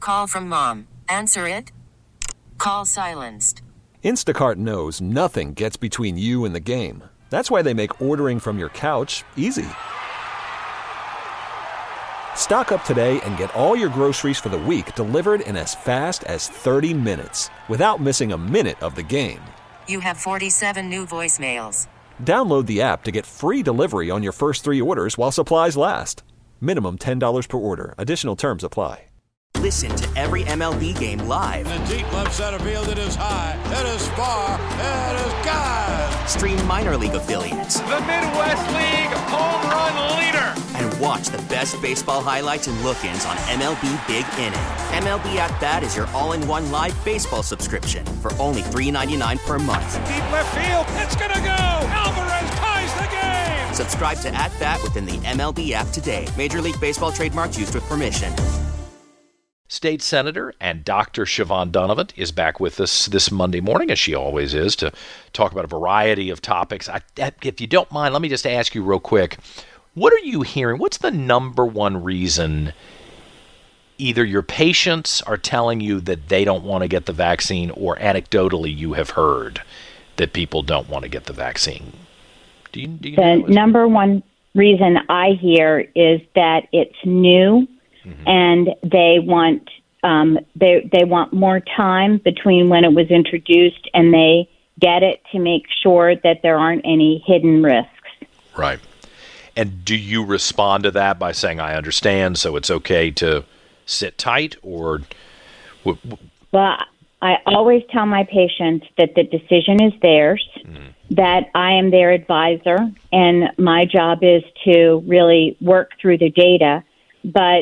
Call from mom. Answer it. Call silenced. Instacart knows nothing gets between you and the game. That's why they make ordering from your couch easy. Stock up today and get all your groceries for the week delivered in as fast as 30 minutes without missing a minute of the game. You have 47 new voicemails. Download the app to get free delivery on your first 3 orders while supplies last. Minimum $10 per order. Additional terms apply. Listen to every MLB game live. In the deep left center field, it is high, it is far, it is gone. Stream minor league affiliates. The Midwest League home run leader. And watch the best baseball highlights and look-ins on MLB Big Inning. MLB At Bat is your all-in-one live baseball subscription for only $3.99 per month. Deep left field, it's gonna go. Alvarez ties the game. Subscribe to At Bat within the MLB app today. Major League Baseball trademarks used with permission. State Senator and Dr. Siobhan Donovan is back with us this Monday morning, as she always is, to talk about a variety of topics. If you don't mind, let me just ask you real quick, what are you hearing? What's the number one reason either your patients are telling you that they don't want to get the vaccine, or anecdotally you have heard that people don't want to get the vaccine? Do you the number one reason I hear is that it's new. And they want they want more time between when it was introduced and they get it to make sure that there aren't any hidden risks. Right. And do you respond to that by saying, I understand, so it's okay to sit tight? Or Well, I always tell my patients that the decision is theirs, that I am their advisor, and my job is to really work through the data. But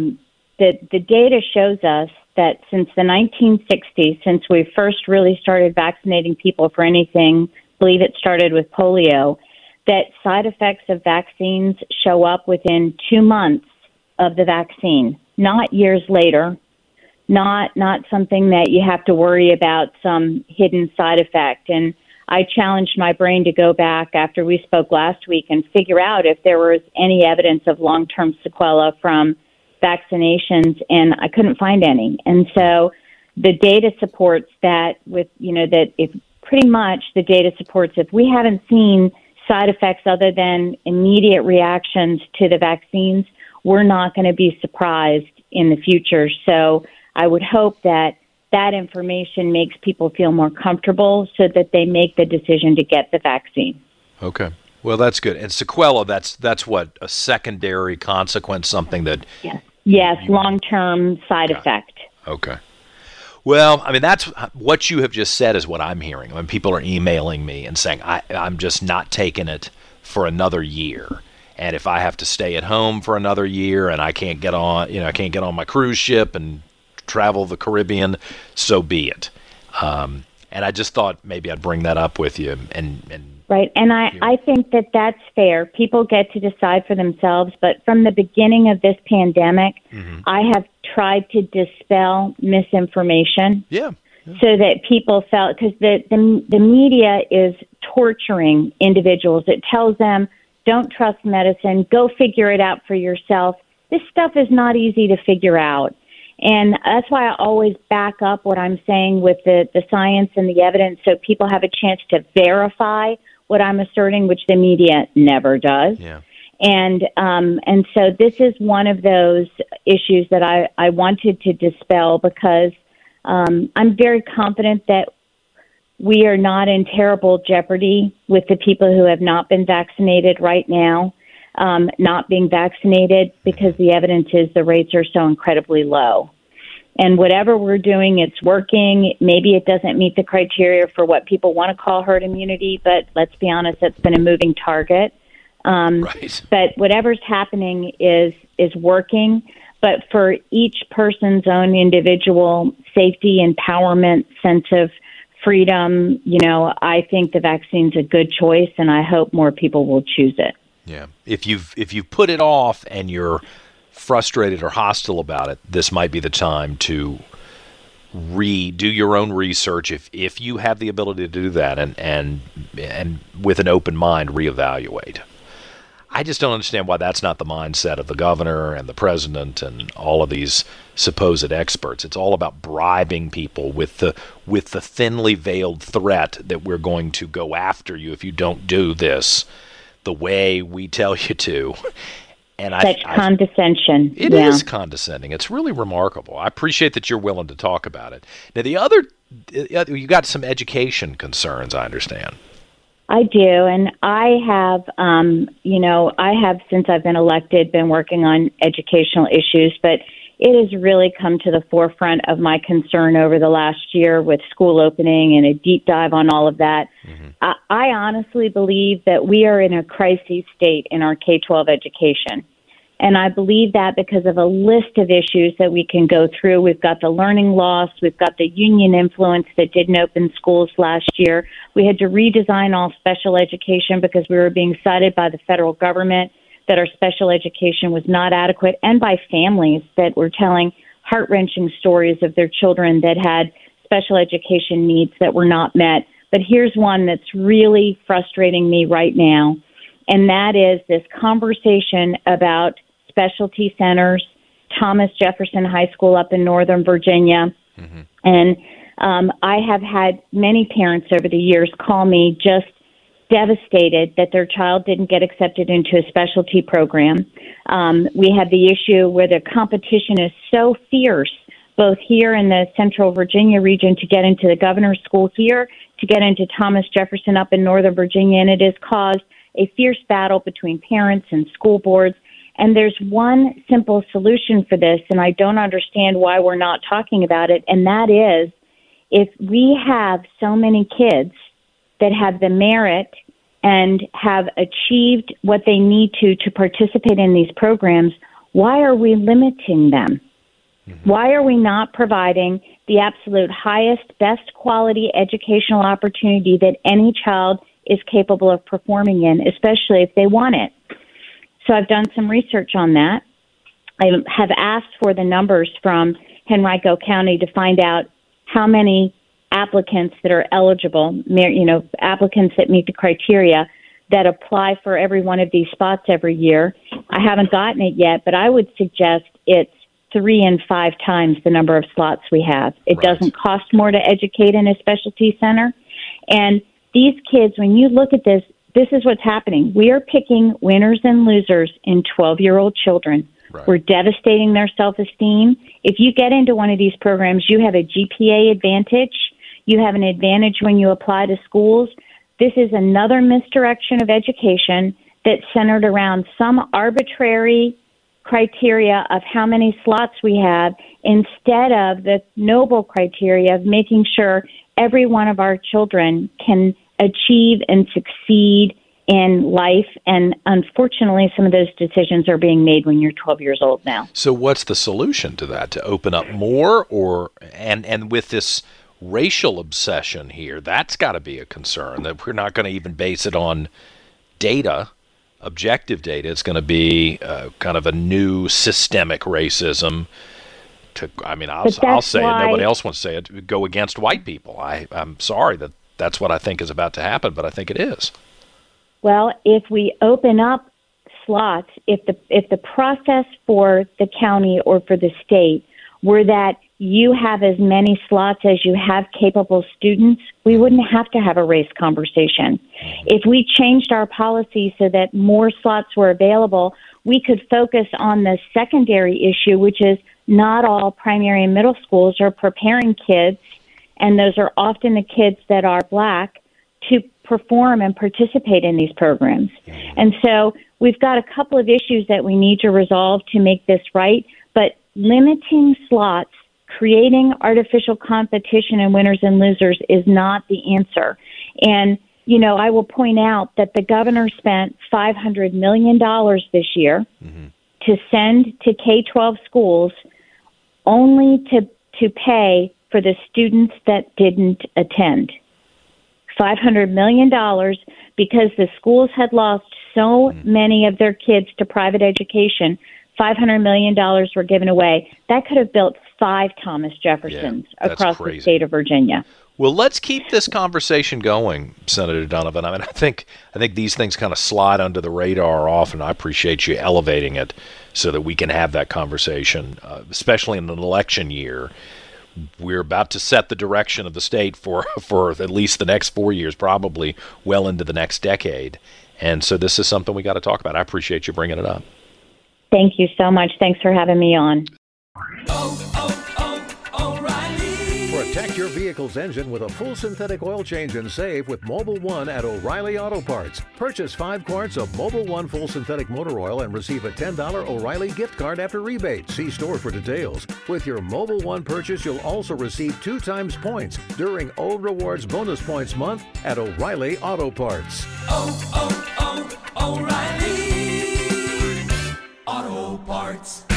the data shows us that since the 1960s, since we first really started vaccinating people for anything, I believe it started with polio, that side effects of vaccines show up within 2 months of the vaccine, not years later, not something that you have to worry about some hidden side effect. And I challenged my brain to go back after we spoke last week and figure out if there was any evidence of long-term sequela from vaccinations, and I couldn't find any. And so the data supports that that if pretty much the data supports if we haven't seen side effects other than immediate reactions to the vaccines, we're not going to be surprised in the future. So I would hope that information makes people feel more comfortable so that they make the decision to get the vaccine. Okay. Well, that's good. And sequela, that's what, a secondary consequence, something that... Yes, long-term side effect. Okay. Well, I mean, that's what you have just said is what I'm hearing. I mean, people are emailing me and saying, I'm just not taking it for another year. And if I have to stay at home for another year and I can't get on, I can't get on my cruise ship and travel the Caribbean, so be it. And I just thought maybe I'd bring that up with you. Right, and I think that that's fair. People get to decide for themselves, but from the beginning of this pandemic, I have tried to dispel misinformation. So that people felt, because the media is torturing individuals. It tells them, don't trust medicine, go figure it out for yourself. This stuff is not easy to figure out. And that's why I always back up what I'm saying with the science and the evidence so people have a chance to verify what I'm asserting, which the media never does. And so this is one of those issues that I wanted to dispel because I'm very confident that we are not in terrible jeopardy with the people who have not been vaccinated right now, not being vaccinated, because the evidence is the rates are so incredibly low. And whatever we're doing, it's working. Maybe it doesn't meet the criteria for what people want to call herd immunity, but let's be honest, it's been a moving target. Right. But whatever's happening is working. But for each person's own individual safety, empowerment, sense of freedom, I think the vaccine's a good choice, and I hope more people will choose it. Yeah. If you've put it off and you're frustrated or hostile about it, this might be the time to do your own research if you have the ability to do that and with an open mind reevaluate. I just don't understand why that's not the mindset of the governor and the president and all of these supposed experts. It's all about bribing people with the thinly veiled threat that we're going to go after you if you don't do this the way we tell you to. And Such condescension. It is condescending. It's really remarkable. I appreciate that you're willing to talk about it. Now, the other, you got some education concerns, I understand. I do, and I have, since I've been elected, been working on educational issues, but it has really come to the forefront of my concern over the last year with school opening and a deep dive on all of that. Mm-hmm. I honestly believe that we are in a crisis state in our K-12 education. And I believe that because of a list of issues that we can go through. We've got the learning loss. We've got the union influence that didn't open schools last year. We had to redesign all special education because we were being cited by the federal government that our special education was not adequate, and by families that were telling heart-wrenching stories of their children that had special education needs that were not met. But here's one that's really frustrating me right now, and that is this conversation about specialty centers, Thomas Jefferson High School up in Northern Virginia. Mm-hmm. And I have had many parents over the years call me just devastated that their child didn't get accepted into a specialty program. We have the issue where the competition is so fierce, both here in the Central Virginia region to get into the governor's school here, to get into Thomas Jefferson up in Northern Virginia, and it has caused a fierce battle between parents and school boards. And there's one simple solution for this, and I don't understand why we're not talking about it, and that is if we have so many kids that have the merit and have achieved what they need to participate in these programs, why are we limiting them? Mm-hmm. Why are we not providing the absolute highest, best quality educational opportunity that any child is capable of performing in, especially if they want it? So I've done some research on that. I have asked for the numbers from Henrico County to find out how many applicants that are eligible, applicants that meet the criteria that apply for every one of these spots every year. I haven't gotten it yet, but I would suggest it's 3 and 5 times the number of slots we have. It doesn't cost more to educate in a specialty center. And these kids, when you look at this, this is what's happening. We are picking winners and losers in 12-year-old children. Right. We're devastating their self-esteem. If you get into one of these programs, you have a GPA advantage. You have an advantage when you apply to schools. This is another misdirection of education that's centered around some arbitrary criteria of how many slots we have instead of the noble criteria of making sure every one of our children can achieve and succeed in life. And unfortunately, some of those decisions are being made when you're 12 years old now. So what's the solution to that? To open up more, and with this racial obsession here, that's got to be a concern, that we're not going to even base it on data, objective data. It's going to be kind of a new systemic racism. I'll say it. Nobody else wants to say it. Go against white people. I'm sorry that's what I think is about to happen, but I think it is. Well, if we open up slots, if the process for the county or for the state were that you have as many slots as you have capable students, we wouldn't have to have a race conversation. If we changed our policy so that more slots were available, we could focus on the secondary issue, which is not all primary and middle schools are preparing kids, and those are often the kids that are Black, to perform and participate in these programs. And so we've got a couple of issues that we need to resolve to make this right, but limiting slots, creating artificial competition and winners and losers is not the answer. And, I will point out that the governor spent $500 million this year to send to K-12 schools only to pay for the students that didn't attend. $500 million because the schools had lost so many of their kids to private education. $500 million were given away. That could have built 5 Thomas Jeffersons across crazy. the state of Virginia. Well, let's keep this conversation going, Senator Donovan. I mean, I think these things kind of slide under the radar often. I appreciate you elevating it so that we can have that conversation, especially in an election year. We're about to set the direction of the state for at least the next 4 years, probably well into the next decade. And so this is something we got to talk about. I appreciate you bringing it up. Thank you so much. Thanks for having me on. Protect your vehicle's engine with a full synthetic oil change and save with Mobil 1 at O'Reilly Auto Parts. Purchase 5 quarts of Mobil 1 full synthetic motor oil and receive a $10 O'Reilly gift card after rebate. See store for details. With your Mobil 1 purchase, you'll also receive 2 times points during O Rewards Bonus Points Month at O'Reilly Auto Parts. O'Reilly Auto Parts.